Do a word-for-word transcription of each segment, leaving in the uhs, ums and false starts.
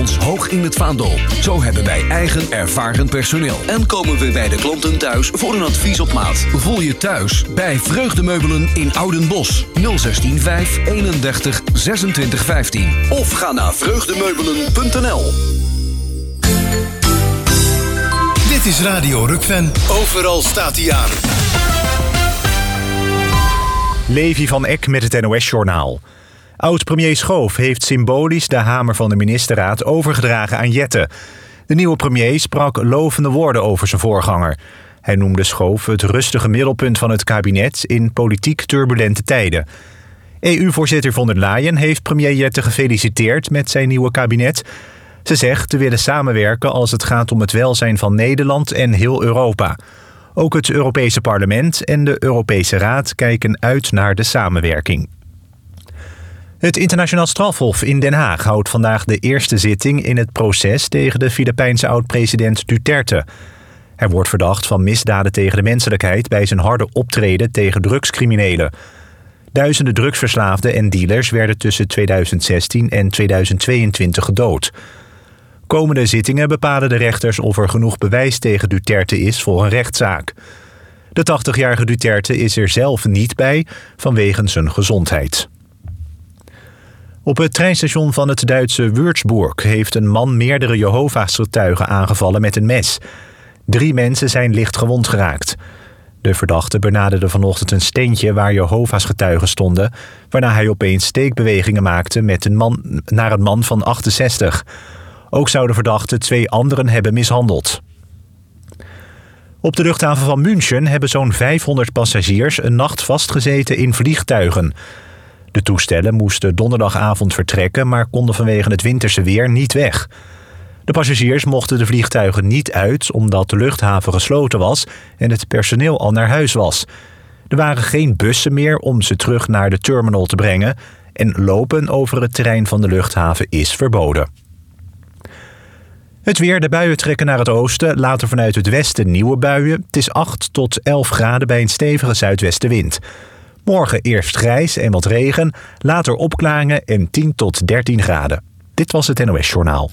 ons hoog in het vaandel. Zo hebben wij eigen ervaren personeel. En komen we bij de klanten thuis voor een advies op maat. Voel je thuis bij Vreugdemeubelen in Oudenbosch. nul zestien vijf eenendertig zesentwintig vijftien. Of ga naar vreugdemeubelen punt n l. Dit is Radio Rukven. Overal staat hij aan. Levi van Eck met het N O S-journaal. Oud-premier Schoof heeft symbolisch de hamer van de ministerraad overgedragen aan Jette. De nieuwe premier sprak lovende woorden over zijn voorganger. Hij noemde Schoof het rustige middelpunt van het kabinet in politiek turbulente tijden. E U-voorzitter von der Leyen heeft premier Jette gefeliciteerd met zijn nieuwe kabinet. Ze zegt te willen samenwerken als het gaat om het welzijn van Nederland en heel Europa. Ook het Europese Parlement en de Europese Raad kijken uit naar de samenwerking. Het Internationaal Strafhof in Den Haag houdt vandaag de eerste zitting in het proces tegen de Filipijnse oud-president Duterte. Hij wordt verdacht van misdaden tegen de menselijkheid bij zijn harde optreden tegen drugscriminelen. Duizenden drugsverslaafden en dealers werden tussen tweeduizend zestien en tweeduizend tweeëntwintig gedood. Komende zittingen bepalen de rechters of er genoeg bewijs tegen Duterte is voor een rechtszaak. De tachtigjarige Duterte is er zelf niet bij vanwege zijn gezondheid. Op het treinstation van het Duitse Würzburg heeft een man meerdere Jehovah's getuigen aangevallen met een mes. Drie mensen zijn licht gewond geraakt. De verdachte benaderde vanochtend een steentje waar Jehovah's getuigen stonden, waarna hij opeens steekbewegingen maakte met een man, naar een man van achtenzestig. Ook zou de verdachte twee anderen hebben mishandeld. Op de luchthaven van München hebben zo'n vijfhonderd passagiers een nacht vastgezeten in vliegtuigen. De toestellen moesten donderdagavond vertrekken, maar konden vanwege het winterse weer niet weg. De passagiers mochten de vliegtuigen niet uit omdat de luchthaven gesloten was en het personeel al naar huis was. Er waren geen bussen meer om ze terug naar de terminal te brengen en lopen over het terrein van de luchthaven is verboden. Het weer, de buien trekken naar het oosten, later vanuit het westen nieuwe buien. Het is acht tot elf graden bij een stevige zuidwestenwind. Morgen eerst grijs en wat regen, later opklaringen en tien tot dertien graden. Dit was het N O S-journaal.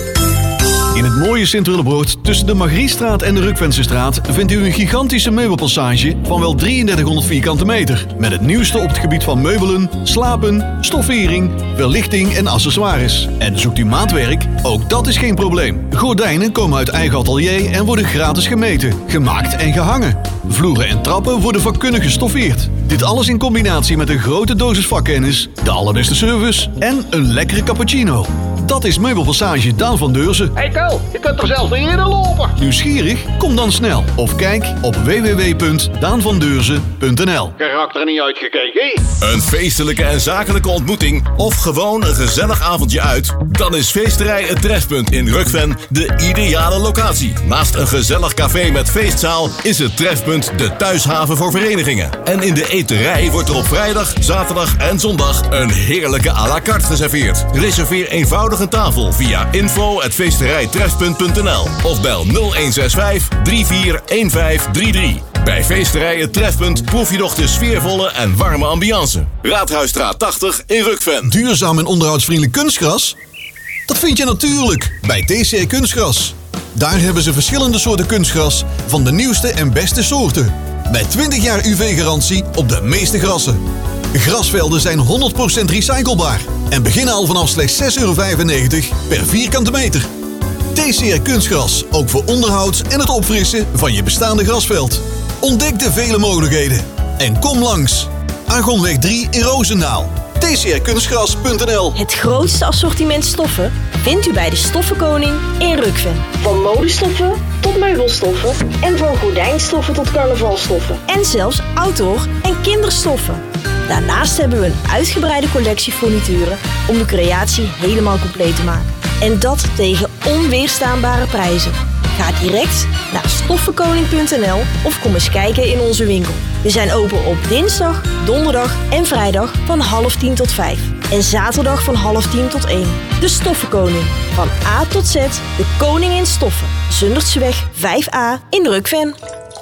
In het mooie Sint-Willebroord tussen de Margriestraat en de Rukvensestraat vindt u een gigantische meubelpassage van wel drieëndertighonderd vierkante meter. Met het nieuwste op het gebied van meubelen, slapen, stoffering, verlichting en accessoires. En zoekt u maatwerk? Ook dat is geen probleem. Gordijnen komen uit eigen atelier en worden gratis gemeten, gemaakt en gehangen. Vloeren en trappen worden vakkundig gestoffeerd. Dit alles in combinatie met een grote dosis vakkennis, de allerbeste service en een lekkere cappuccino. Dat is Meubelpassage Daan van Deurzen. Hey Ko, je kunt er zelfs niet eerder lopen. Nieuwsgierig? Kom dan snel of kijk op w w w punt daan van deurzen punt n l. Geraakt er niet uitgekeken. Een feestelijke en zakelijke ontmoeting of gewoon een gezellig avondje uit? Dan is Feesterij Het Trefpunt in Rukven de ideale locatie. Naast een gezellig café met feestzaal is het Trefpunt de thuishaven voor verenigingen. En in de eterij wordt er op vrijdag, zaterdag en zondag een heerlijke à la carte geserveerd. Reserveer eenvoudig een tafel via info at feesterijtrefpunt punt n l of bel nul een zes vijf drie vier een vijf drie drie. Bij Feesterij Het Trefpunt proef je nog de sfeervolle en warme ambiance. Raadhuisstraat tachtig in Rukven. Duurzaam en onderhoudsvriendelijk kunstgras? Dat vind je natuurlijk bij T C R Kunstgras. Daar hebben ze verschillende soorten kunstgras van de nieuwste en beste soorten. Met twintig jaar U V-garantie op de meeste grassen. Grasvelden zijn honderd procent recyclebaar en beginnen al vanaf slechts zes euro vijfennegentig per vierkante meter. T C R Kunstgras, ook voor onderhoud en het opfrissen van je bestaande grasveld. Ontdek de vele mogelijkheden en kom langs. Argonweg drie in Roosendaal. T C R kunstgras punt n l. Het grootste assortiment stoffen vindt u bij de Stoffenkoning in Rukven. Van modestoffen tot meubelstoffen en van gordijnstoffen tot carnavalstoffen. En zelfs outdoor en kinderstoffen. Daarnaast hebben we een uitgebreide collectie furnituren om de creatie helemaal compleet te maken. En dat tegen onweerstaanbare prijzen. Ga direct naar stoffenkoning punt n l of kom eens kijken in onze winkel. We zijn open op dinsdag, donderdag en vrijdag van half tien tot vijf. En zaterdag van half tien tot één. De Stoffenkoning. Van A tot Z, de koning in stoffen. Zundertseweg vijf a in Rukven.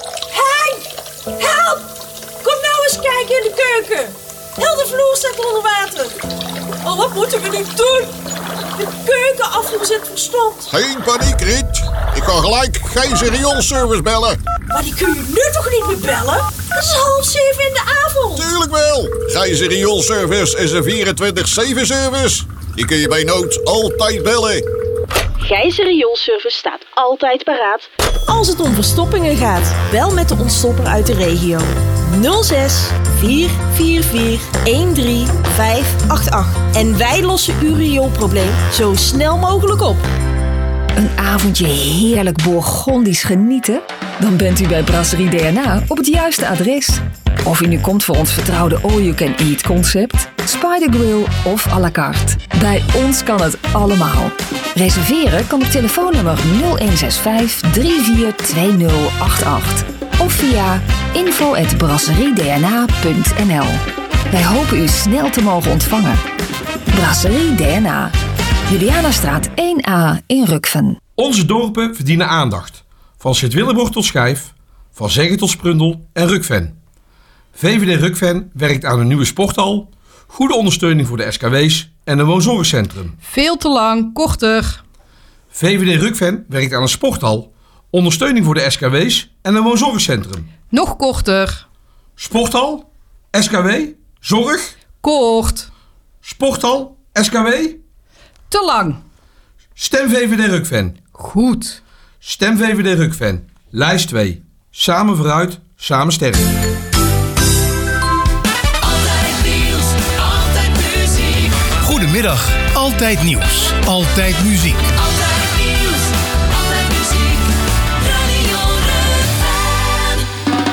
Hey! Help! Kom nou eens kijken in de keuken. Heel de vloer staat onder water. Oh, wat moeten we nu doen? de keuken afgezet voor stond. Geen paniek, Riet. Ik kan gelijk Gijs rioolservice bellen. Maar die kun je nu toch niet meer bellen? Het is half zeven in de avond. Tuurlijk wel. Gijs rioolservice is een vierentwintig zeven service. Die kun je bij nood altijd bellen. Gijs Rioolservice staat altijd paraat als het om verstoppingen gaat. Bel met de ontstopper uit de regio. nul zes vier vier vier een drie vijf acht acht. En wij lossen uw rioolprobleem zo snel mogelijk op. Een avondje heerlijk Bourgondisch genieten? Dan bent u bij Brasserie D N A op het juiste adres. Of u nu komt voor ons vertrouwde all-you-can-eat concept, Spider Grill of à la carte. Bij ons kan het allemaal. Reserveren kan op telefoonnummer nul een zes vijf drie vier twee nul acht acht of via info at brasseriedna punt n l. Wij hopen u snel te mogen ontvangen. Brasserie D N A, Julianastraat één A in Rukven. Onze dorpen verdienen aandacht. Van Sint-Willebord tot Schijf, van Zeggen tot Sprundel en Rukven. V V D Rukven werkt aan een nieuwe sporthal, goede ondersteuning voor de S K W's en een woonzorgcentrum. Veel te lang, korter. V V D Rukven werkt aan een sporthal, ondersteuning voor de S K W's en een woonzorgcentrum. Nog korter. Sporthal, S K W, zorg. Kort. Sporthal, S K W. Te lang. Stem V V D Rukven. Goed. Stem V V D Rukven. Lijst twee. Samen vooruit, samen sterk. Goedemiddag, altijd nieuws, altijd muziek. Altijd nieuws, altijd muziek, Radio Rukven.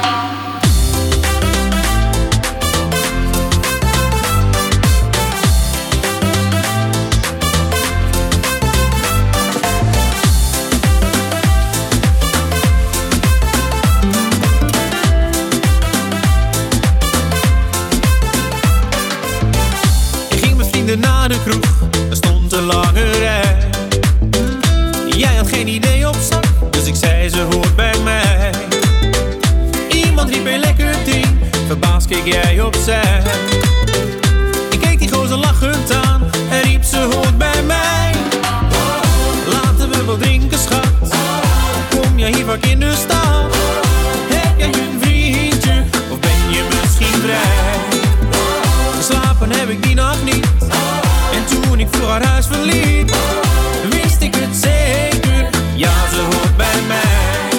Ik ging met vrienden naar de kroeg. Er stond een lange rij. Jij had geen idee op zak, dus ik zei ze hoort bij mij. Iemand riep een lekker ding, verbaasd keek jij opzij. Ik keek die gozer lachend aan en riep ze hoort bij mij. Laten we wat drinken schat, kom jij hier vaak in de stad? Heb jij een vriendje of ben je misschien vrij? Geslapen heb ik die nacht niet. En toen ik vroeg haar huis verliet, wist ik het zeker, ja ze hoort bij mij.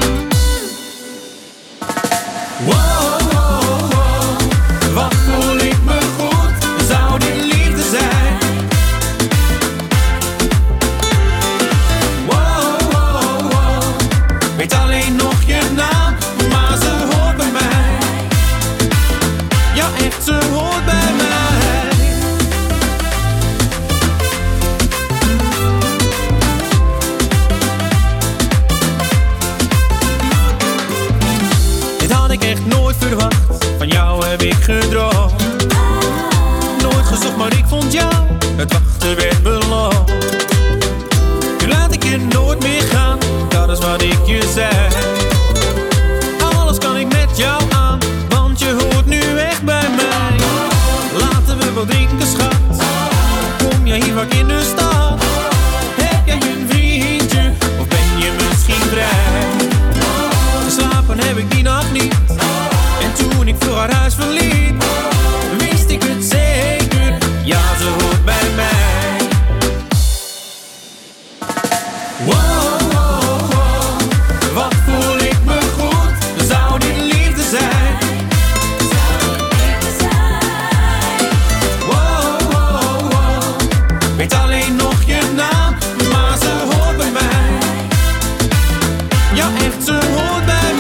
Wow, wow, wow, wat voel ik me goed, zou dit liefde zijn? Wow, wow, wow, weet alleen nog je naam, maar ze hoort bij mij. Ja echt, ze hoort bij mij. Echt nooit verwacht, van jou heb ik gedroomd. Nooit gezocht, maar ik vond jou, het wachten werd beloond. Nu laat ik je nooit meer gaan, dat is wat ik je zei. Alles kan ik met jou aan, want je hoort nu echt bij mij. Laten we wat drinken schat, kom jij hier vaak in de stad? Heb jij een vriendje, of ben je misschien vrij? Geslapen heb ik die nacht niet. En toen ik vroeg haar huis verliet, wist ik het zeker, ja ze hoort bij mij. Wow, wow, wow, wat voel ik me goed, zou dit liefde zijn? Wow, wow, wow, weet alleen nog je naam, maar ze hoort bij mij. Ja echt, ze hoort bij mij.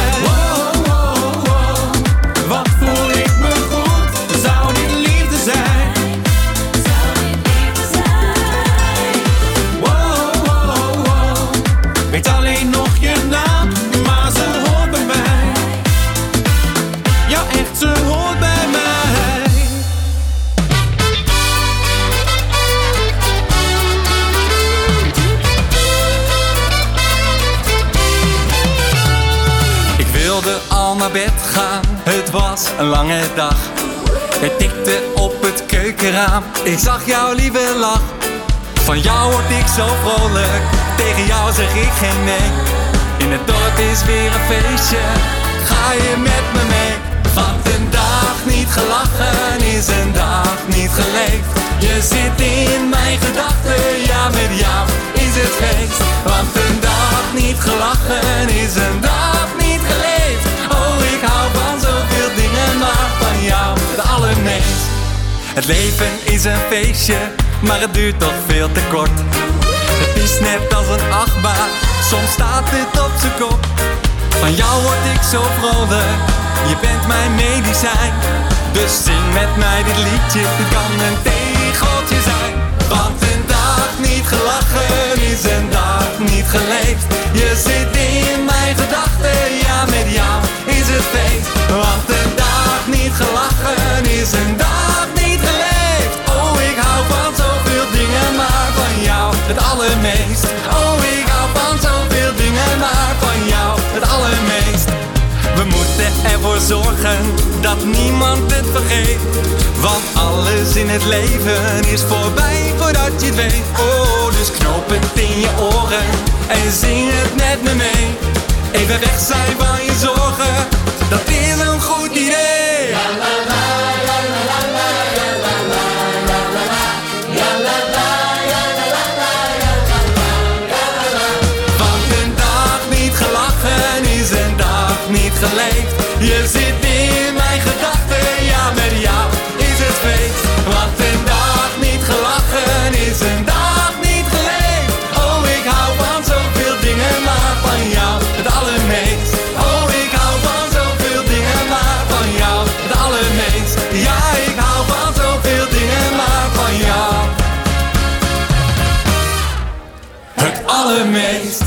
Naar bed gaan, het was een lange dag. Het tikte op het keukenraam, ik zag jouw lieve lach. Van jou word ik zo vrolijk, tegen jou zeg ik geen nee. In het dorp is weer een feestje, ga je met me mee? Want een dag niet gelachen is een dag niet geleefd. Je zit in mijn gedachten, ja met jou is het feest. Want een dag niet gelachen is een dag niet geleefd. Oh, ik hou van zoveel dingen, maar van jou het allermeest. Het leven is een feestje, maar het duurt toch veel te kort. Het is net als een achtbaan, soms staat het op z'n kop. Van jou word ik zo vrolijk, je bent mijn medicijn. Dus zing met mij dit liedje, het kan een tegeltje zijn. Want een dag niet gelachen is een dag niet geleefd. Je zit in mijn gedachten, ja met jou is het feest. Want een dag niet gelachen is een dag niet geleefd. Oh, ik hou van zoveel dingen, maar van jou het allermeest. Oh, ik hou van zoveel dingen, maar van jou het allermeest. We moeten ervoor zorgen dat niemand het vergeet. Want alles in het leven is voorbij voordat je het weet. Oh, dus knoop het in je oren en zing het met me mee. Even weg zijn van je zorgen, dat is een goed idee. La la la la la la la la la la la la. Ja la la ja la la la ja la la ja la la. Want een dag niet gelachen is een dag niet geleefd. Je zit in mijn gedachten, ja met jou is het feest. Want een dag niet gelachen is een dag niet geleefd. Oh, ik hou van zoveel dingen, maar van jou het allermeest. Oh, ik hou van zoveel dingen, maar van jou het allermeest. Ja, ik hou van zoveel dingen, maar van jou het allermeest.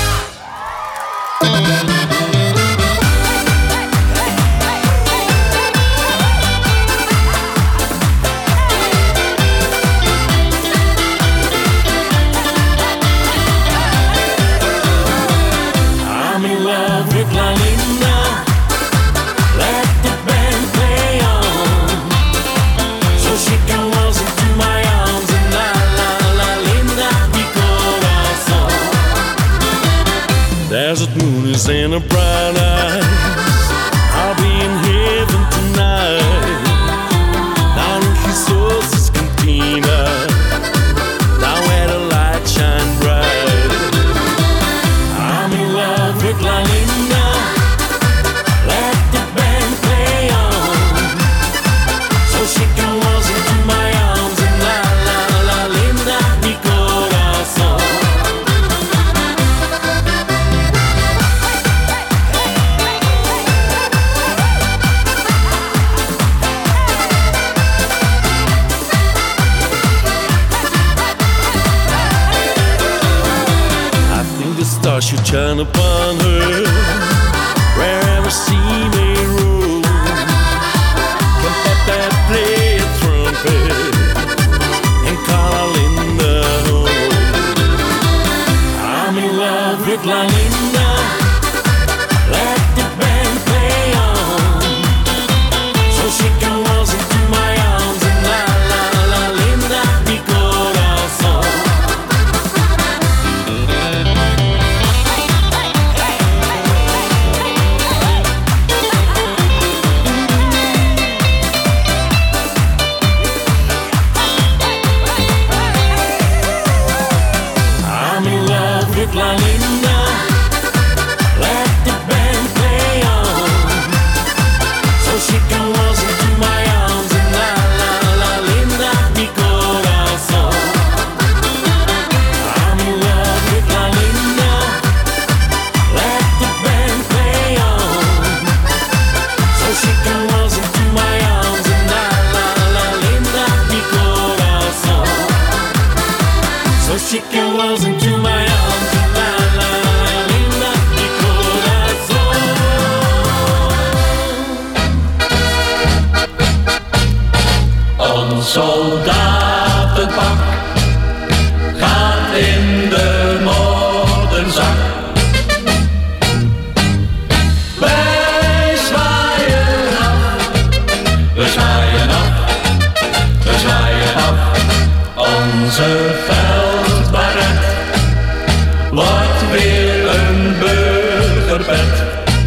Desert moon is in her bright eyes. I'll be in heaven tonight. Down in Jesus' cantina, down where the light shine bright. I'm in love with La Linda. Let the band play on, so she can waltz into my arms and la la la Linda mi corazón. Stars should shine upon her wherever she may roam. Can Pepe play a trumpet and call her Linda home? I'm in love with La Linda. Let the band play on, so she can waltz into my arms and la la la Linda mi corazón. La Linda, let the band play on, so she can waltz into my arms and la la la Linda mi corazón. I'm in love with La Linda. Let the band play on, so she can waltz into my arms and la la la Linda mi corazón. So she can waltz into my arms. Soldatenpak gaat in de modderzak. Wij zwaaien af, we zwaaien af, we zwaaien af onze vuil. wordt weer een burgerpet.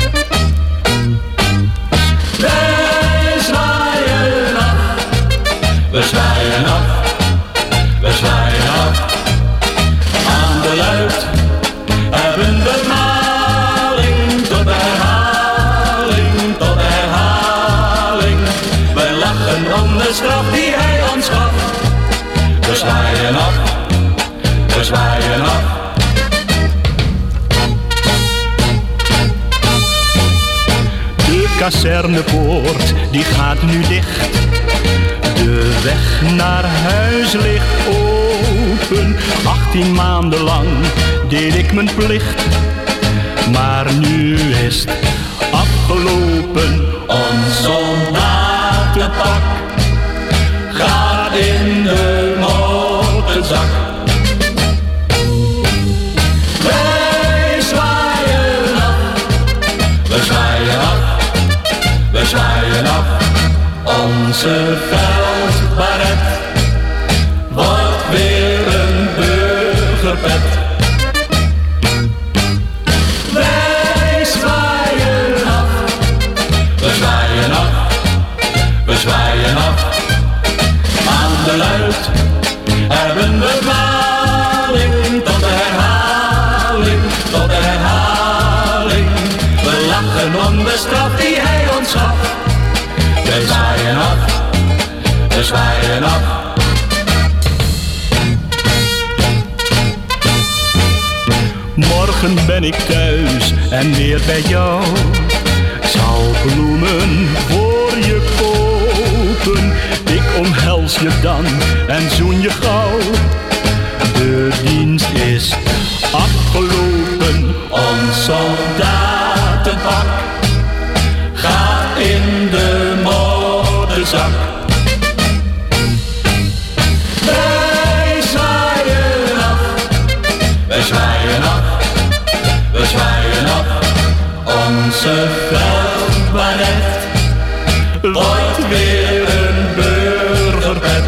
Wij zwaaien af, we zwaaien af, we zwaaien af. Aan de luid hebben we maling tot herhaling, tot herhaling. Wij lachen om de straf die hij ons gaf. We zwaaien af, we zwaaien af. De kazernepoort die gaat nu dicht. De weg naar huis ligt open. Achttien maanden lang deed ik mijn plicht. Maar nu is het afgelopen. Ons soldatenpak gaat in de motorzak. Wij zwaaien af, we zwaaien af, we zwaaien af. Onze veldbaret wordt weer een burgerpet. Wij zwaaien af, we zwaaien af, we zwaaien af. Aan de luid hebben we maling tot de herhaling, tot de herhaling. We lachen om de straf die hij ons gaf. We zwaaien af, we zwaaien af. Morgen ben ik thuis en weer bij jou. Ik zal bloemen voor je kopen. Ik omhels je dan en zoen je gauw. De dienst is afgelopen. Ons soldatenpak gaat in de motorzak. Wij zwaaien af, wij zwaaien af, we zwaaien af. Onze veldbaret wordt weer een burgerpet.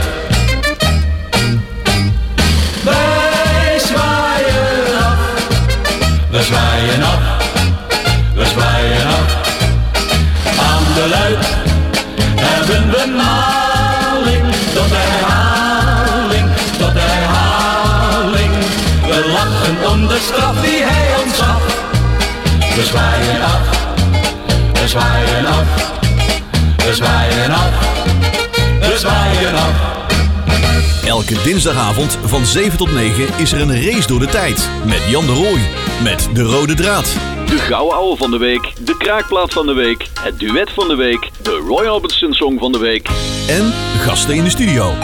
Wij zwaaien af, we zwaaien af, we zwaaien af. Aan de luid hebben we maling tot herhaling, tot herhaling. We lachen om de straf die hij ons gaf. We zwaaien af, we zwaaien af, we zwaaien af, we zwaaien af. Elke dinsdagavond van zeven tot negen is er een race door de tijd. Met Jan de Rooij. Met de rode draad. De gouden ouwe van de week. De kraakplaat van de week. Het duet van de week. De Roy Orbison song van de week. En gasten in de studio.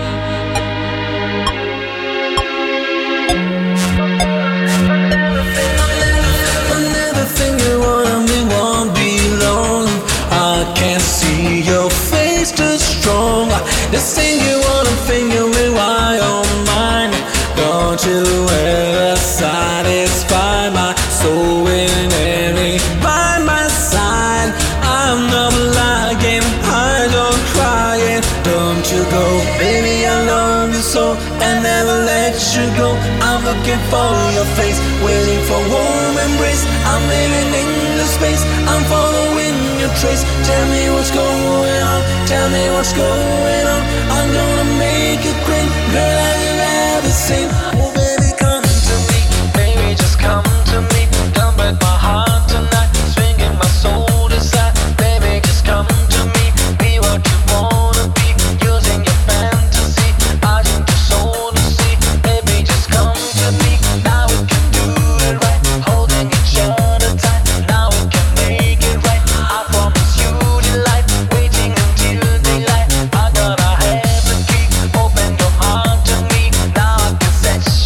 This thing you wanna finger me while you're mine. Don't you ever satisfy my soul in any by my side. I'm not lying, I don't crying. Don't you go, baby, I love you so and never let you go. I'm looking for your face, waiting for warm embrace. I'm living in the space, I'm following your trace. Tell me what's going on, tell me what's going on. I'm gonna make it great, girl, have you ever seen? Oh baby, come to me, baby, just come to me. Come break my heart tonight, swinging my soul aside. Baby, just come to me, be what you wanna be, using your fantasy. I need your soul to see, baby, just come to me. Now we can do it right, holding each other tight. Now we can make it right, I promise you delight, waiting until daylight. I gotta have the key, open your heart to me. Now I can set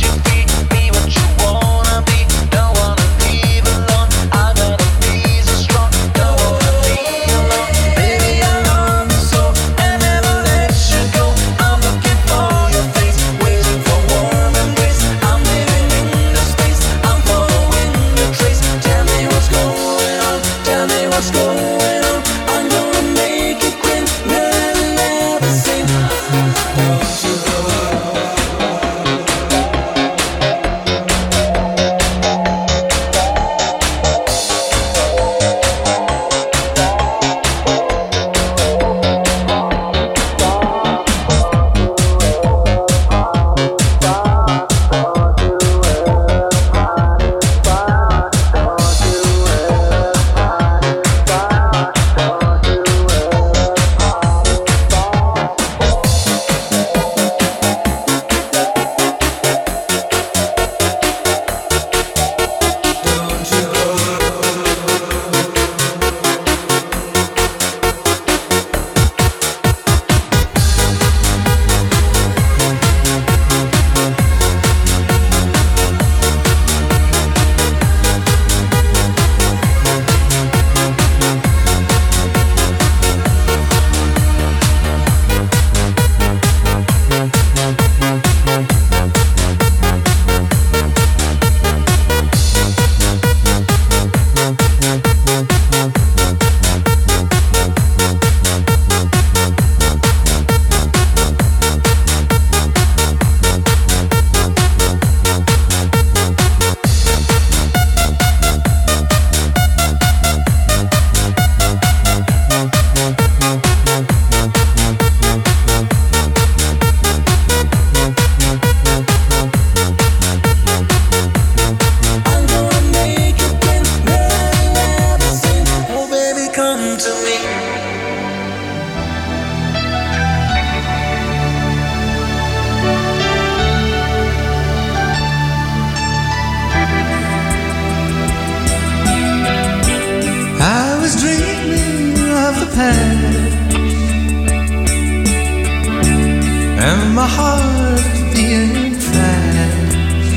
heart beating fast.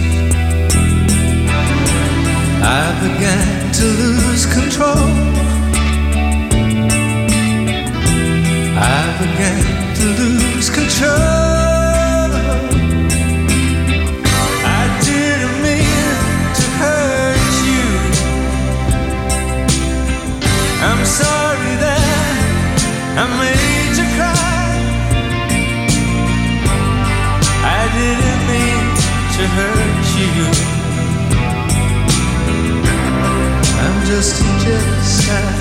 I began to lose control. I began to lose control. I didn't mean to hurt you. I'm sorry that I made you cry. I didn't mean to hurt you. I'm just a jealous guy.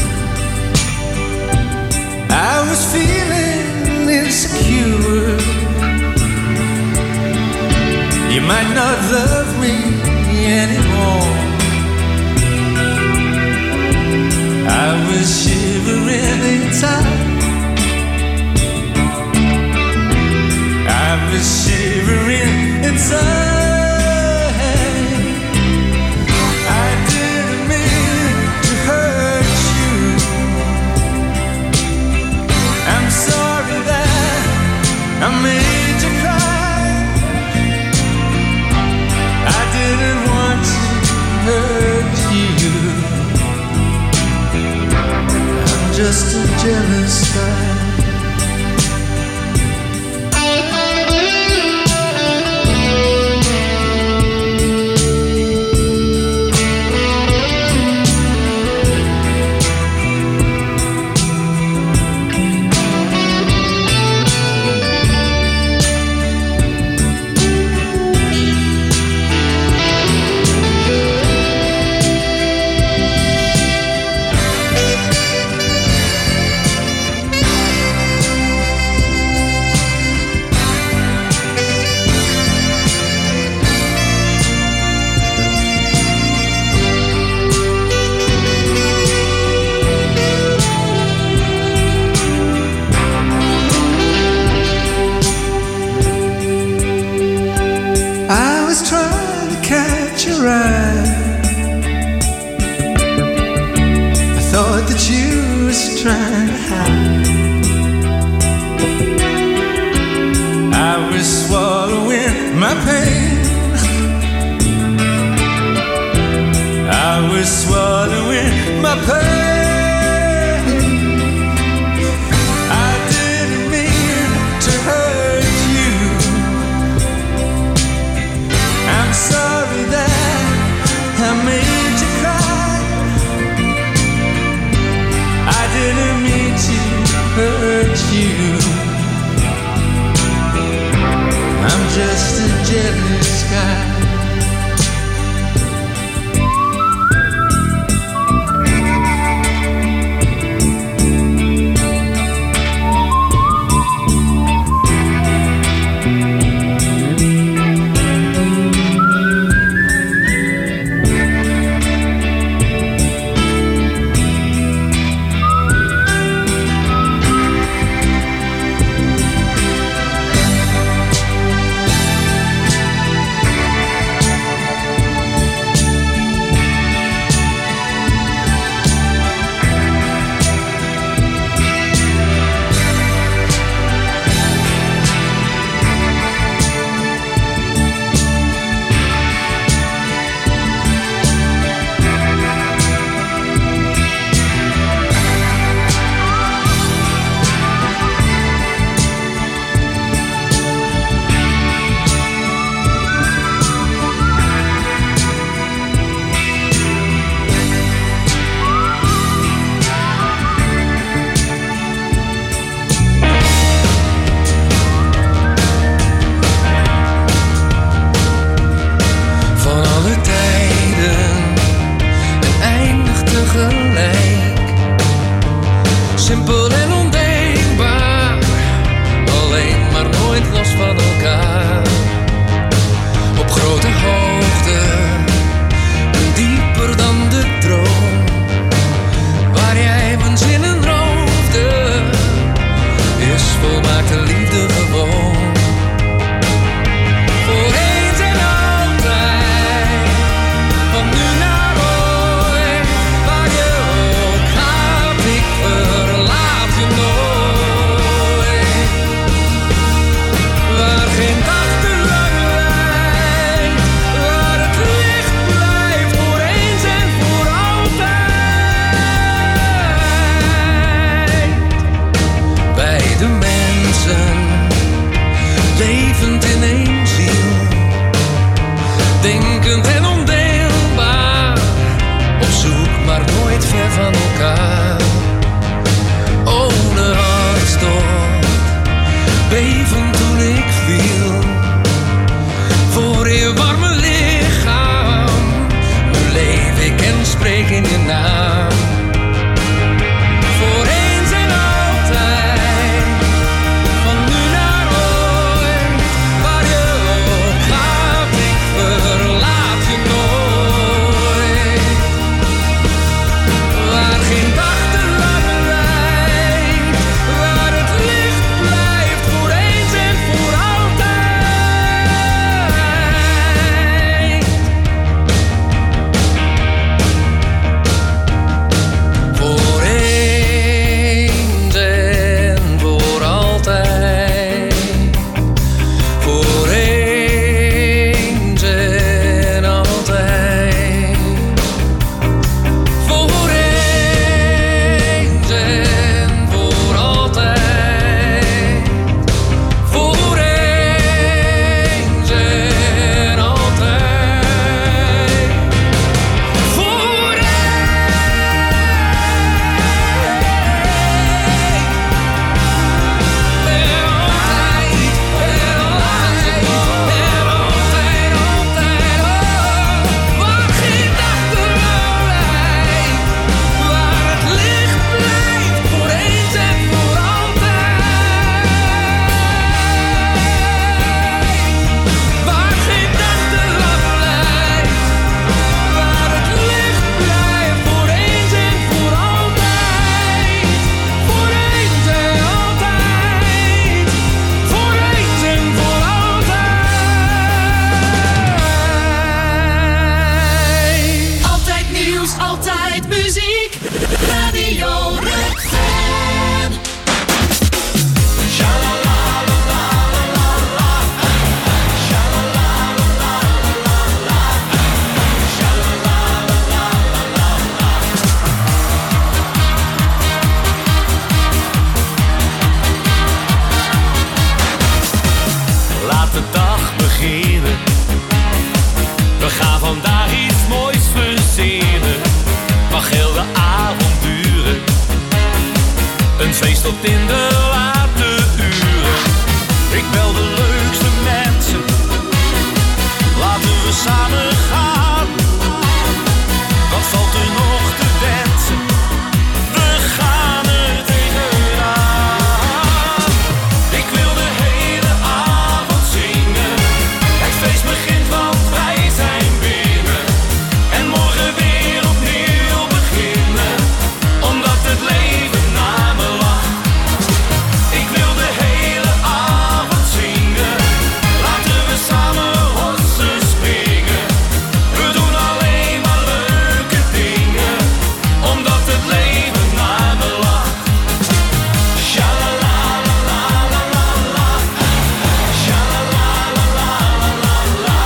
I was feeling insecure. You might not love me anymore. I was shivering inside. I was shivering inside. I didn't mean to hurt you. I'm sorry that I made you cry. I didn't want to hurt you. I'm just a jealous guy. I was trying to catch your eye. I thought that you was trying to hide. I was swallowing my pain. I was swallowing my pain. I didn't mean to hurt you. I'm sorry that I made you cry. I didn't mean to hurt you. I'm just a jealous guy. Verstikkend en ondeelbaar, op zoek maar nooit ver van elkaar. Oh, de hartstocht, beven toen ik viel. Voor je warme lichaam, nu leef ik en spreek in je naam. Voor eens en altijd, van nu naar ooit, waar je ook gaat, ik verlaat je nooit. Waar geen dag te lang lijkt, waar het licht blijft, voor eens en voor altijd. Voor eens en voor altijd. Voor eens en altijd. Voor eens en voor altijd. Voor eens en altijd. Voor waar geen dag te lang lijkt, waar het licht blijft, voor eens en voor altijd. Waar geen dag te lang lijkt, waar het licht blijft, voor eens en voor altijd. Voor eens en altijd. Voor eens en voor altijd. Altijd nieuws, altijd muziek. Radio Rukven. Laat de dag beginnen. We gaan vandaag iets moois verzinnen. Mag heel de avond duren. Een feest tot in de late uren. Ik bel de leukste mensen. Laten we samen gaan. Wat valt er nog te wensen? We gaan er tegenaan. Ik wil de hele avond zingen. Het feest begint, want wij zijn binnen. En morgen weer opnieuw beginnen. Omdat het leven naar me lacht. Ik wil de hele avond zingen. Laten we samen hossen springen. We doen alleen maar leuke dingen. Omdat het leven naar me lacht. Shalalalalala. Shalalalalala.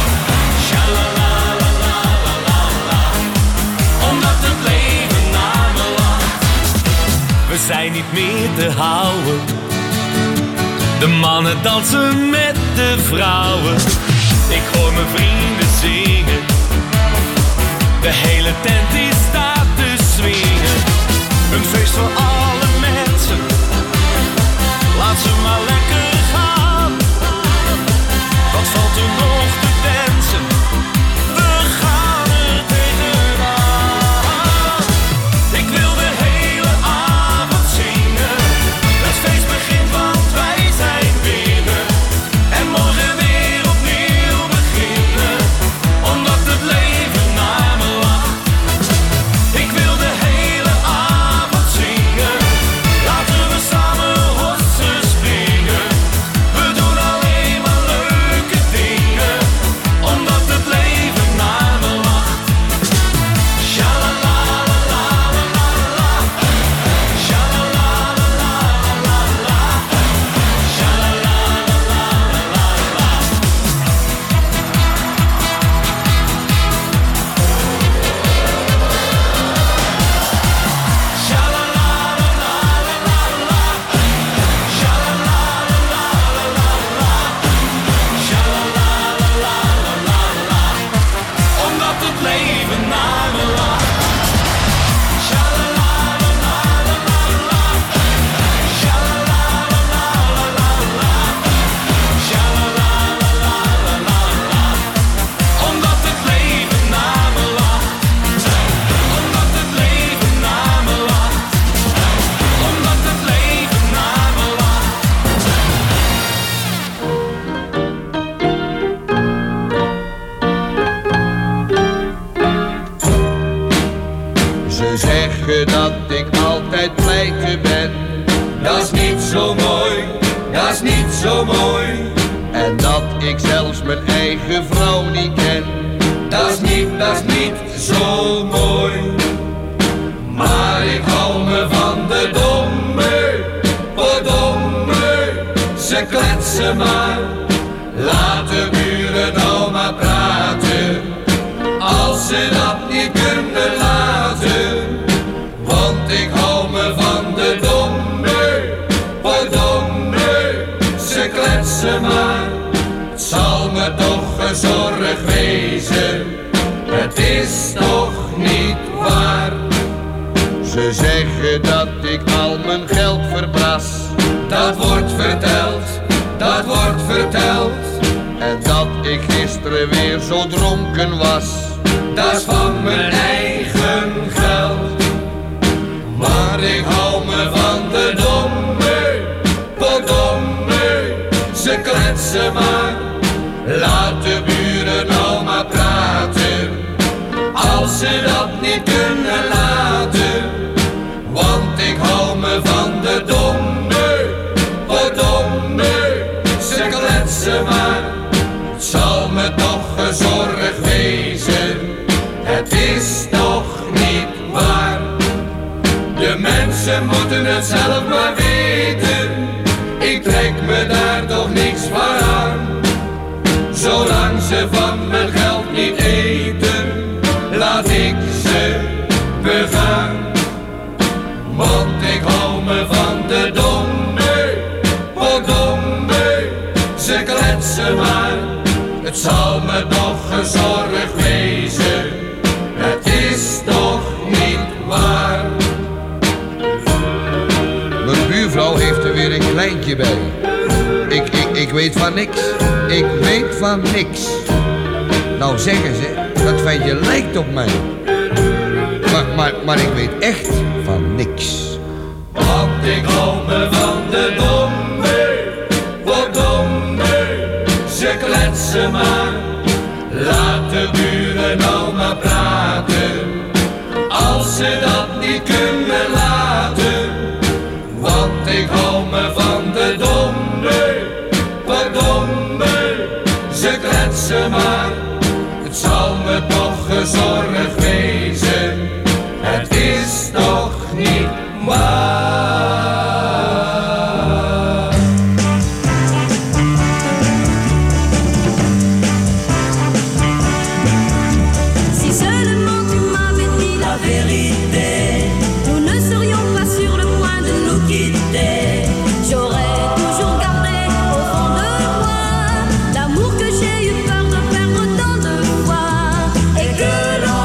Shalalalalala. Omdat het leven naar me lacht. We zijn niet meer te houden. De mannen dansen met de vrouwen. Ik hoor mijn vrienden zingen. De hele tent die staat te swingen. Een feest voor alle mensen. Laat ze maar lekker gaan. Wat valt er nog te wensen? We gaan er tegenaan. Ik wil de hele avond zingen. Het feest begint, want wij zijn binnen. En morgen weer opnieuw beginnen. Ze zeggen dat ik altijd pleiten ben. Dat is niet zo mooi, dat is niet zo mooi. En dat ik zelfs mijn eigen vrouw niet ken. Dat is niet, dat is niet zo mooi. Maar ik hou me van de domme, oh domme. Ze kletsen maar, laat de buren nou maar praten. Als ze dat niet kunnen laten. Want ik hou me van de domme, oh domme. Ze kletsen maar, het zal me toch gezorgd wezen. Het is toch niet waar. Ze zeggen dat ik al mijn geld verbras. Dat wordt verteld, dat wordt verteld. En dat ik gisteren weer zo dronken was. Dat is van mijn eigen geld. Maar ik hou me van de domme, oh domme. Ze kletsen maar, laat de buren nou maar praten. Als ze dat niet kunnen laten. Want ik hou me van de domme, oh domme. Ze kletsen maar, het zal me toch gezorgd wezen. Het is toch niet waar. De mensen moeten het zelf maar weten. Ik trek me daar toch niks van aan. Zolang ze van mijn geld niet eten, laat ik ze begaan. Want ik hou me van de domme, oh domme. Ze kletsen maar, het zal me toch gezorgd wezen. Het is toch niet waar. Mijn buurvrouw heeft er weer een kleintje bij. Ik, ik, ik weet van niks, ik weet van niks. Nou zeggen ze, dat ventje lijkt op mij. Maar, maar, maar ik weet echt van niks. Want ik hou me van de domme, oh domme. Ze kletsen maar, laat de buren nou maar praten. Als ze dat niet kunnen laten. Want ik hou me van de domme, oh domme. Ze kletsen maar, het zal me toch gezorgd wezen. Het is toch niet waar. Si seulement tu m'avais dit la vérité, nous ne serions pas sur le point de nous quitter. J'aurais toujours gardé au fond de moi l'amour que j'ai eu peur de perdre tant de fois. Et que l'on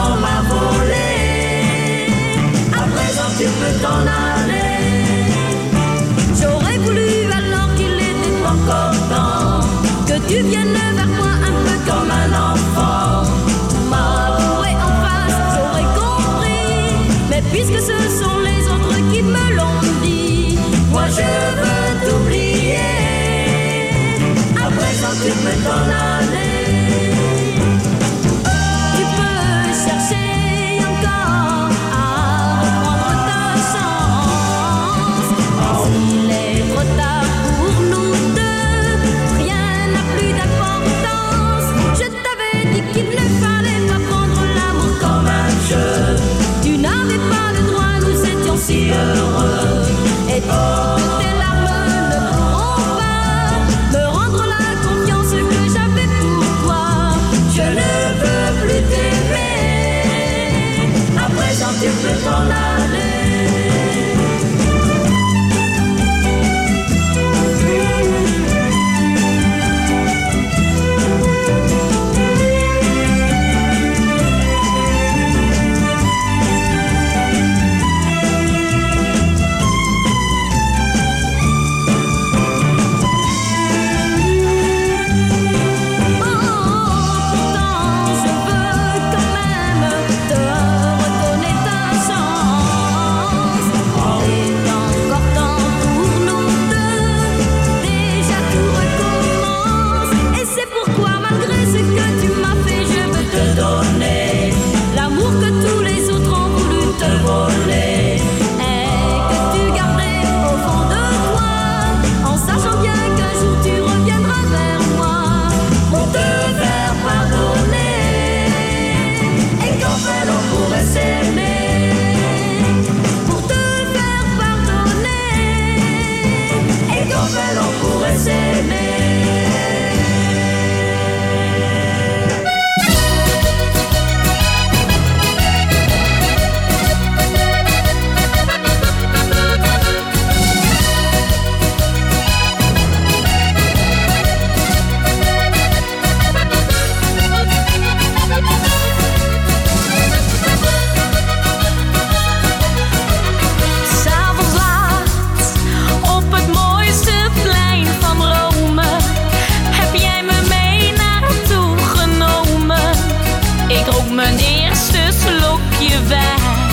mijn eerste slokje wijn.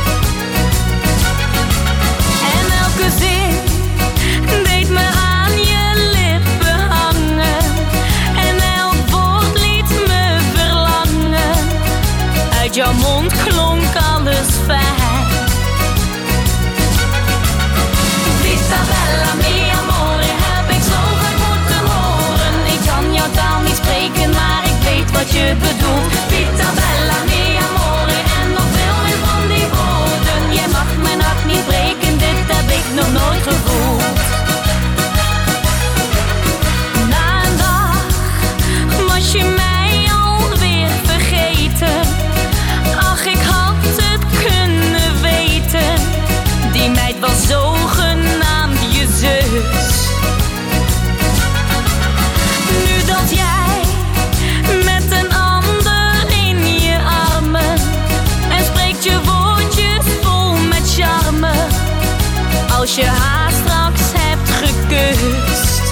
En elke zin deed me aan je lippen hangen. En elk woord liet me verlangen. Uit jouw mond klonk alles fijn. Vita bella mia amore, heb ik zo vaak moeten horen. Ik kan jouw taal niet spreken, maar ik weet wat je bedoelt. Vita bella mia amore, en nog veel meer van die woorden. Je mag mijn hart niet breken, dit heb ik nog nooit gevoeld. Na een dag was je mij alweer vergeten. Ach, ik had het kunnen weten. Die meid was zogenaamd je zus. Nu dat jij met een ander in je armen en spreekt je woordjes vol met charme. Als je haar straks hebt gekust.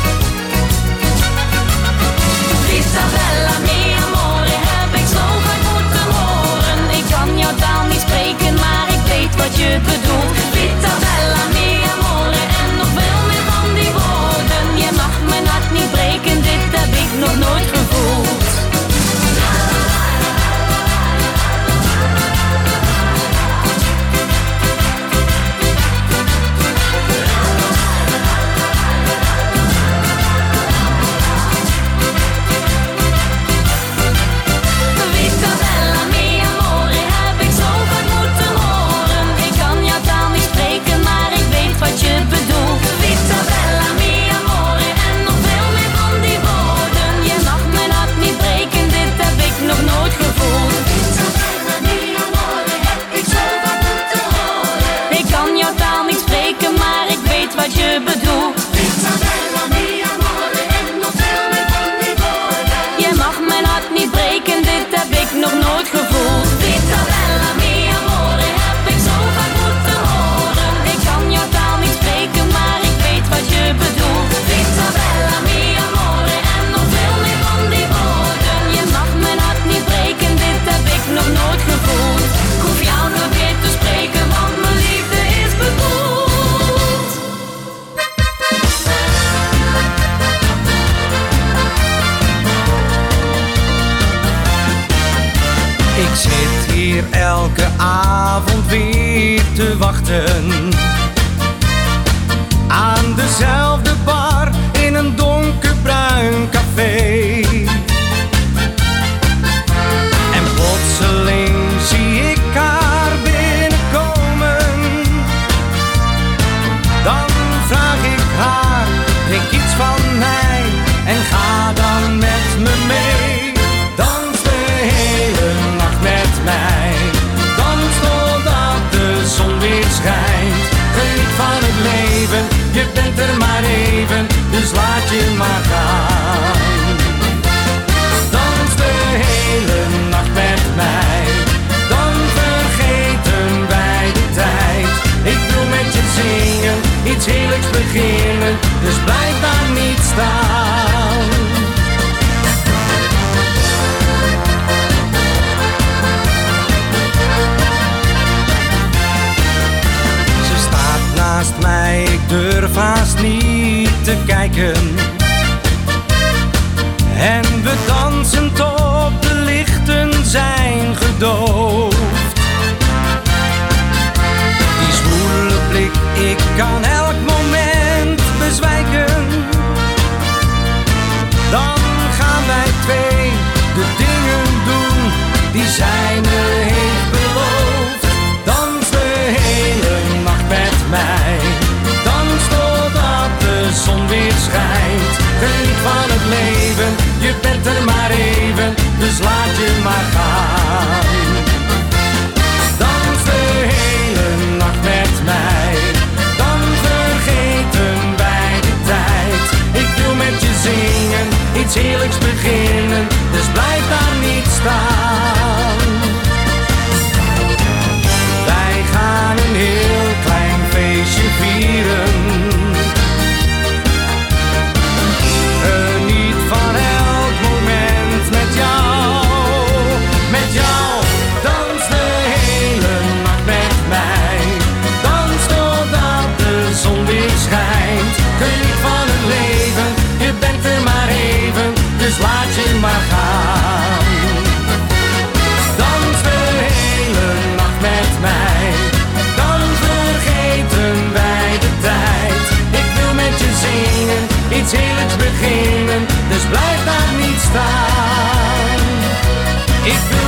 Vita bella mia amore, heb ik zo vaak moeten horen. Ik kan jouw taal niet spreken, maar ik weet wat je bedoelt. Vita bella mia amore, en nog veel meer van die woorden. Je mag mijn hart niet breken, dit heb ik nog nooit gevoeld. Vita bella mia amore, heb ik zo vaak moeten horen. Ik kan jouw taal niet spreken, maar ik weet wat je bedoelt. Vita bella mia amore, en nog veel meer van die woorden. Je mag mijn hart niet breken, dit heb ik nog nooit gevoeld. Vita bella mia amore, heb ik zo vaak moeten horen. Ik kan jouw taal niet spreken, maar ik weet wat je bedoelt. Vita bella mia amore, en nog veel meer van die woorden. Je mag mijn hart niet breken, dit heb ik nog nooit gevoeld. Vita bella mia amore, heb ik zo vaak moeten horen. Ik kan jouw taal niet spreken, maar ik weet wat je bedoelt. Vita bella mia amore, en nog veel meer van die woorden. Je mag mijn hart niet breken, dit heb ik nog nooit gevoeld. Ik hoef jou nooit meer te spreken, want mijn liefde is bedoeld. Ik zit hier elke avond weer te wachten. Aan dezelfde bar in een donkerbruin café. En plotseling zie ik haar binnenkomen. Dan vraag ik haar, drink iets van mij en ga dan met me mee. Dans de hele nacht met mij, dans totdat de zon weer schijnt. Geniet van het leven, je bent er maar even, dus laat je maar gaan. Dans de hele nacht met mij, dan vergeten wij de tijd. Ik wil met je zingen, iets heerlijks beginnen, dus blijf daar niet staan. Ze staat naast mij, ik durf haast niet te kijken. En we dansen tot de lichten zijn gedoofd. Die zwoele blik, ik kan elk moment bezwijken. Dan gaan wij twee de dingen doen die zij me heeft beloofd. Dans de hele nacht met mij, dans totdat de zon weer schijnt. Geniet van het leven, je bent er maar even, dus laat je maar gaan. Dans de hele nacht met mij, dan vergeten wij de tijd. Ik wil met je zingen, iets heerlijks beginnen, dus blijf daar niet staan. Wij gaan een heel klein feestje vieren. Geniet van elk moment met jou.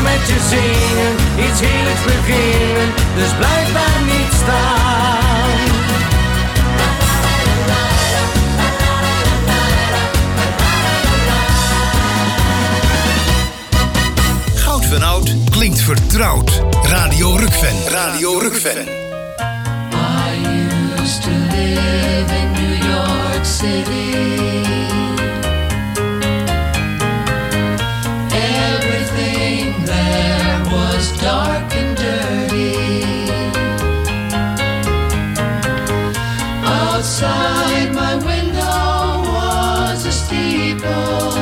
met je zingen, iets heerlijks beginnen, dus blijf daar niet staan. Goud van Oud klinkt vertrouwd. Radio Rukven. Radio Rukven. I used to live in New York City. Everything there was dark and dirty. Outside my window was a steeple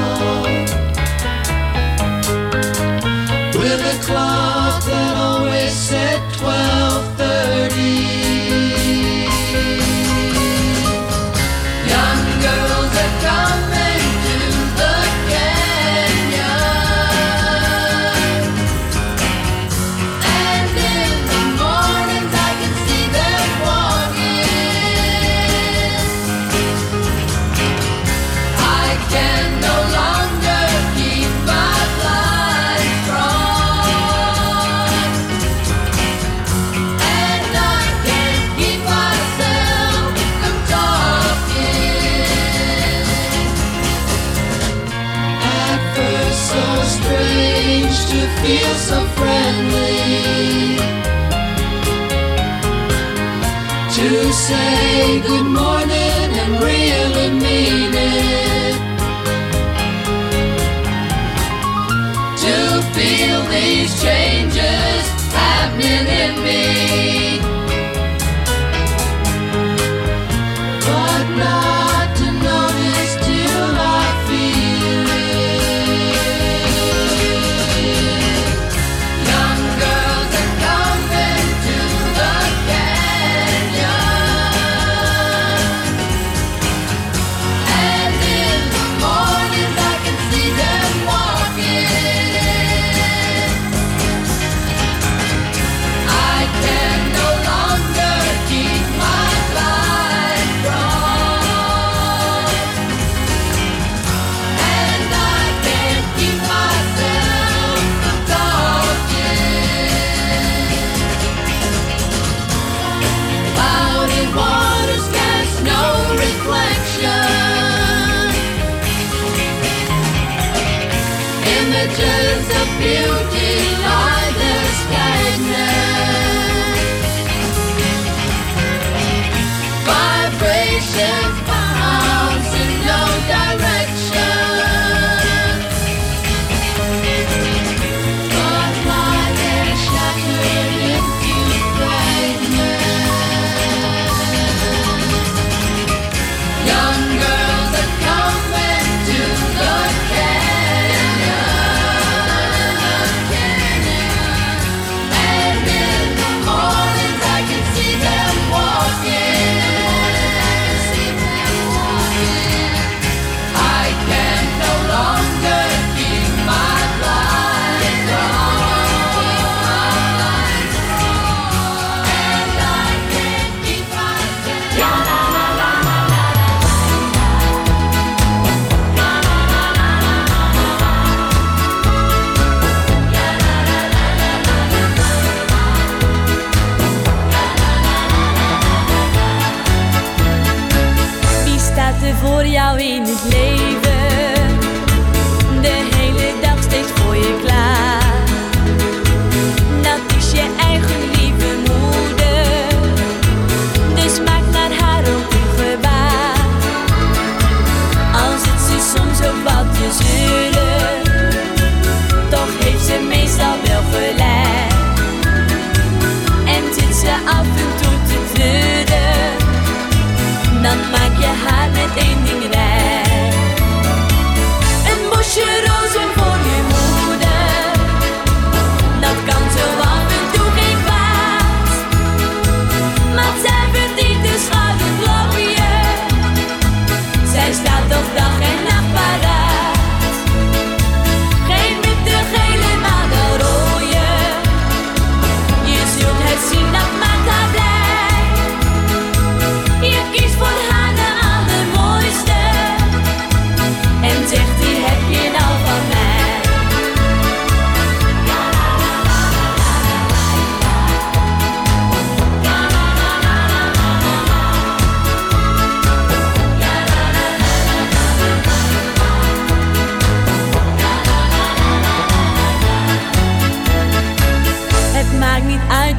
with a clock that always said twelve thirty. Young girls are coming to the canyon, and in the mornings I can see them walking. I can no longer keep my blind strong, and I can't keep myself from talking. At first so strange to feel so friendly, to say good morning and really mean it, to feel these changes happening in me, but not to notice till I feel it. Young girls are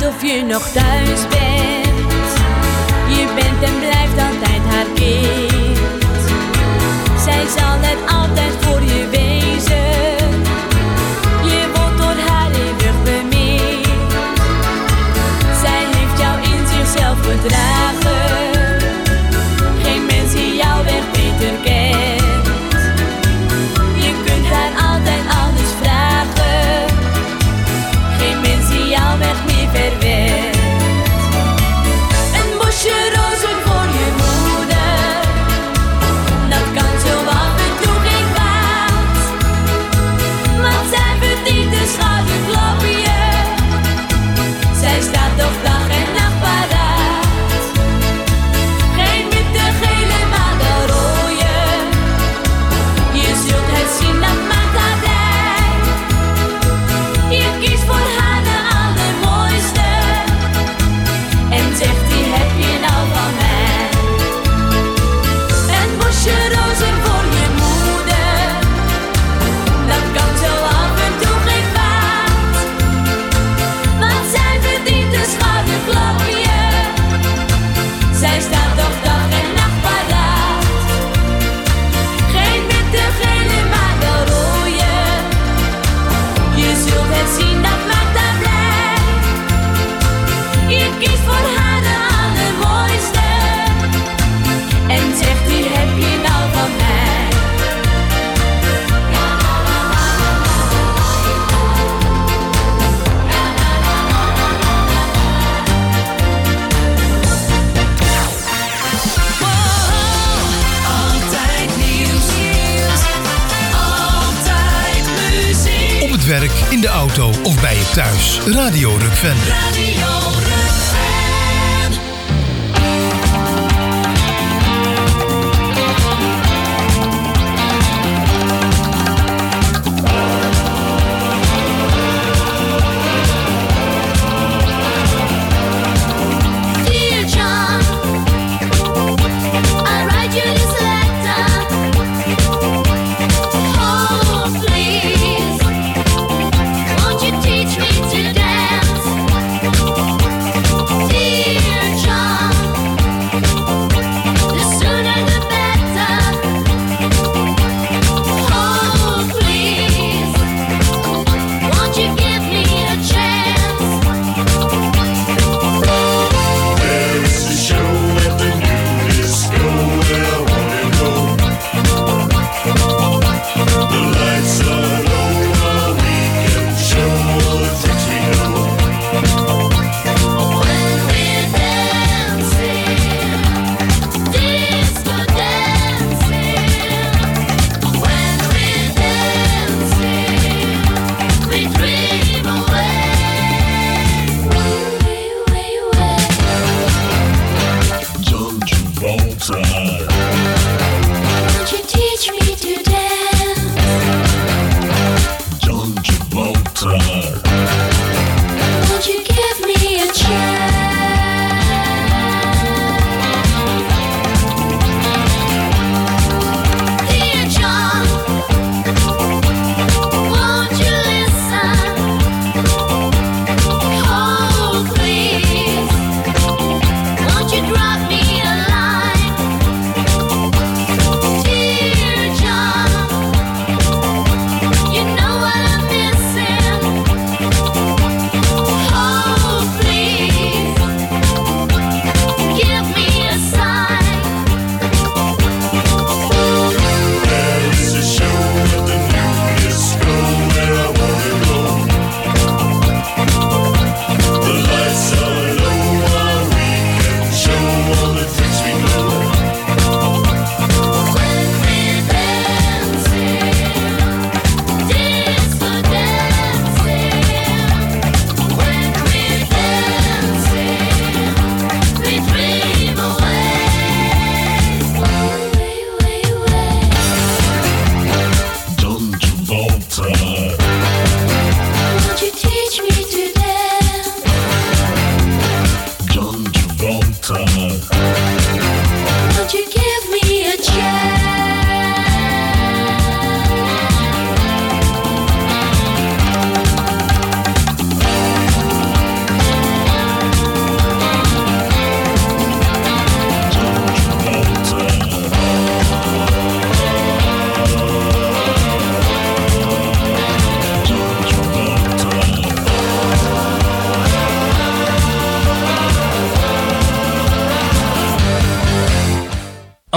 alsof je nog thuis bent. Je bent en blijft altijd haar kind. Zij zal het altijd voor je wezen. Je wordt door haar eeuwig bemind. Zij heeft jou in zichzelf bedragen. Geen mens die jouw weg beter kent. Je kunt haar altijd alles vragen. Geen mens die jouw weg meer verwet. Een bosje rozen voor je moeder. Dat kan zo af en toe geen kwaad. Want zij verdient een schouderklopje. Zij staat toch dag en nacht paraat. Geen witte, gele, maar de rode. Je zult het zien, dat maakt haar blij. Je kiest voor haar de allermooiste. En zegt die heb je nou van mij. Een bosje rozen voor je moeder. Dat kan zo af en toe geen kwaad. Want zij verdient een schouderklopje. Zij staat toch dag en nacht paraat. Geen witte, gele, maar de rode. Je zult het zien, dat maakt haar blij. Je kiest voor haar de allermooiste. En zegt die heb je nou van mij. Altijd nieuws, altijd muziek. Op het werk, in de auto of bij je thuis. Radio Rukven. Radio Rukven. Dear John, I write you this letter. Oh, please, won't you teach me to dance?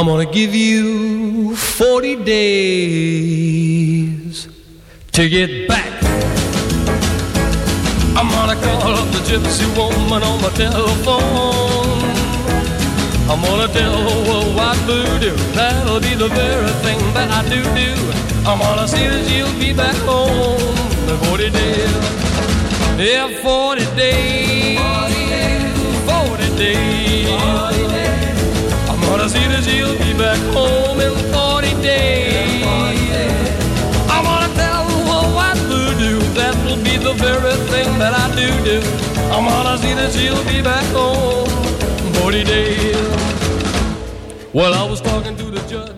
I'm gonna give you forty days to get back. I'm gonna call up the gypsy woman on my telephone. I'm gonna tell her what voodoo, that'll be the very thing that I do do. I'm gonna see that she'll be back home in forty days. Yeah, forty days, forty days. I'm gonna see that she'll be back home in forty days. I'm gonna tell her what voodoo, that'll be the very thing that I do do. I'm gonna see that she'll be back home in forty days. Well, I was talking to the judge.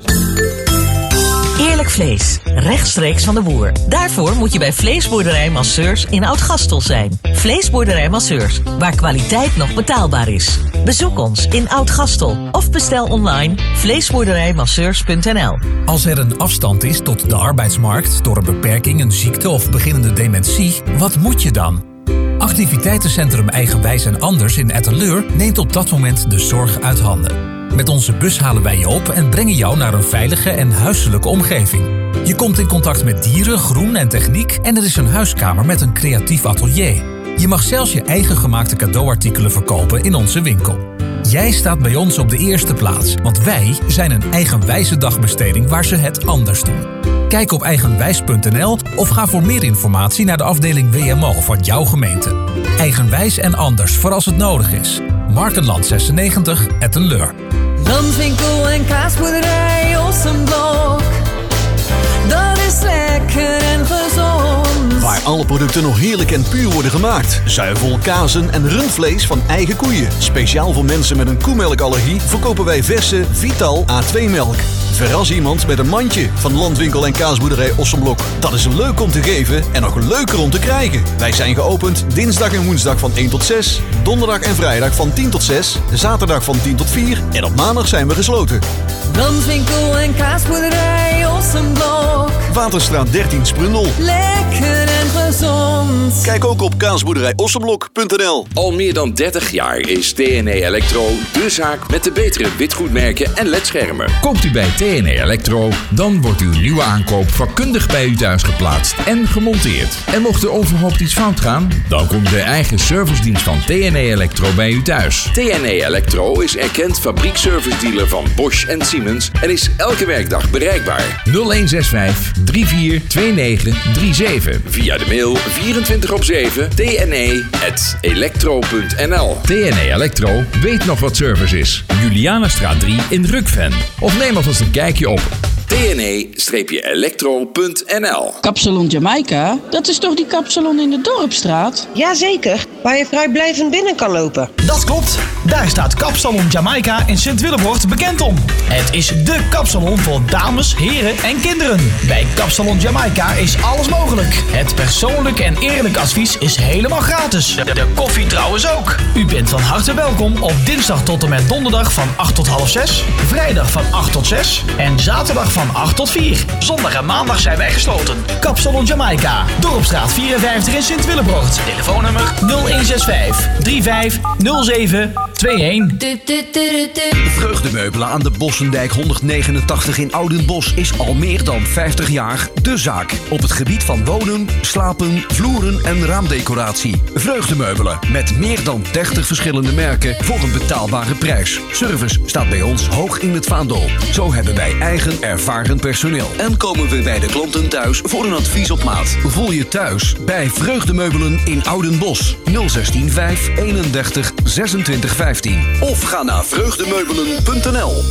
Eerlijk vlees, rechtstreeks van de boer. Daarvoor moet je bij Vleesboerderij Masseurs in Oud-Gastel zijn. Vleesboerderij Masseurs, waar kwaliteit nog betaalbaar is. Bezoek ons in Oud-Gastel of bestel online vleesboerderijmasseurs punt n l. Als er een afstand is tot de arbeidsmarkt door een beperking, een ziekte of beginnende dementie, wat moet je dan? Activiteitencentrum Eigenwijs en Anders in Etteleur neemt op dat moment de zorg uit handen. Met onze bus halen wij je op en brengen jou naar een veilige en huiselijke omgeving. Je komt in contact met dieren, groen en techniek en er is een huiskamer met een creatief atelier. Je mag zelfs je eigen gemaakte cadeauartikelen verkopen in onze winkel. Jij staat bij ons op de eerste plaats, want wij zijn een eigenwijze dagbesteding waar ze het anders doen. Kijk op eigenwijs punt n l of ga voor meer informatie naar de afdeling W M O van jouw gemeente. Eigenwijs en Anders voor als het nodig is. Markenland zesennegentig, Ettenleur. Landwinkel en kaasboerderij Ossenblok. Dat is lekker en gezond. Waar alle producten nog heerlijk en puur worden gemaakt. Zuivel, kazen en rundvlees van eigen koeien. Speciaal voor mensen met een koemelkallergie verkopen wij verse Vital A twee melk. Verras iemand met een mandje van Landwinkel en kaasboerderij Ossenblok. Dat is leuk om te geven en nog leuker om te krijgen. Wij zijn geopend dinsdag en woensdag van één tot zes. Donderdag en vrijdag van tien tot zes. Zaterdag van tien tot vier. En op maandag zijn we gesloten. Landwinkel en kaasboerderij Ossenblok. Waterstraat dertien Sprundel. Lekker en gezond. Kijk ook op kaasboerderij ossenblok punt n l. Al meer dan dertig jaar is T N E Electro de zaak met de betere witgoedmerken en ledschermen. Koopt u bij T N E Electro, dan wordt uw nieuwe aankoop vakkundig bij u thuis geplaatst en gemonteerd. En mocht er onverhoopt iets fout gaan, dan komt de eigen servicedienst van T N E Electro bij u thuis. T N E Electro is erkend fabriekservice dealer van Bosch en Siemens en is elke werkdag bereikbaar. nul een zes vijf drie vier twee negen drie zeven. Via de mail vierentwintig op zeven t n e punt electro punt n l. T N E Electro weet nog wat service is. Julianastraat drie in Rukven. Of neem alvast een kijkje op T N E electro punt n l. Kapsalon Jamaica, dat is toch die kapsalon in de Dorpstraat? Jazeker, waar je vrijblijvend binnen kan lopen. Dat klopt, daar staat Kapsalon Jamaica in Sint-Willebord bekend om. Het is dé kapsalon voor dames, heren en kinderen. Bij Kapsalon Jamaica is alles mogelijk. Het persoonlijk en eerlijk advies is helemaal gratis. De, de koffie trouwens ook. U bent van harte welkom op dinsdag tot en met donderdag van acht tot half zes, vrijdag van acht tot zes en zaterdag van acht tot vier. Zondag en maandag zijn wij gesloten. Kapsalon Jamaica, Dorpstraat vierenvijftig in Sint-Willebord. Telefoonnummer nul een zes vijf drie vijf nul zeven twee een. Vreugdemeubelen aan de Bossendijk honderdnegenentachtig in Oudenbosch is al meer dan vijftig jaar de zaak. Op het gebied van wonen, slapen, vloeren en raamdecoratie. Vreugdemeubelen met meer dan dertig verschillende merken voor een betaalbare prijs. Service staat bij ons hoog in het vaandel. Zo hebben wij eigen ervaren personeel. En komen we bij de klanten thuis voor een advies op maat. Voel je thuis bij Vreugdemeubelen in Oudenbosch. nul een zes vijf eenendertig zesentwintig vijftien. Of ga naar vreugdemeubelen punt n l.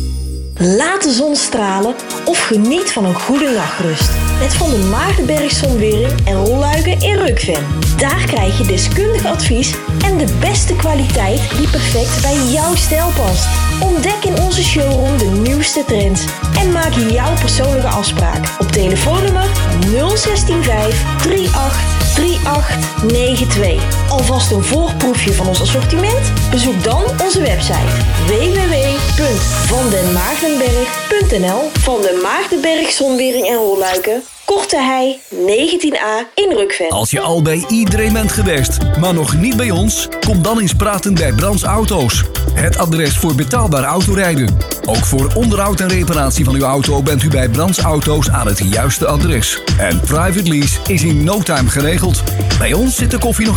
Laat de zon stralen of geniet van een goede nachtrust. Met Van der Maardenberg Zonwering en Rolluiken in Rukven. Daar krijg je deskundig advies en de beste kwaliteit die perfect bij jouw stijl past. Ontdek in onze showroom de nieuwste trends en maak jouw persoonlijke afspraak op telefoonnummer nul een zes vijf drie acht drie acht negen twee. Alvast een voorproefje van ons assortiment? Bezoek dan onze website w w w punt van den maardenberg punt n l. Van den Maardenberg Zonwering en Rolluiken, Korte Hei negentien a in Rukven. Als je al bij iedereen bent geweest, maar nog niet bij ons, kom dan eens praten bij Brands Auto's. Het adres voor betaalbaar autorijden. Ook voor onderhoud en reparatie van uw auto bent u bij Brands Auto's aan het juiste adres. En private lease is in no time geregeld. Bij ons zit de koffie nog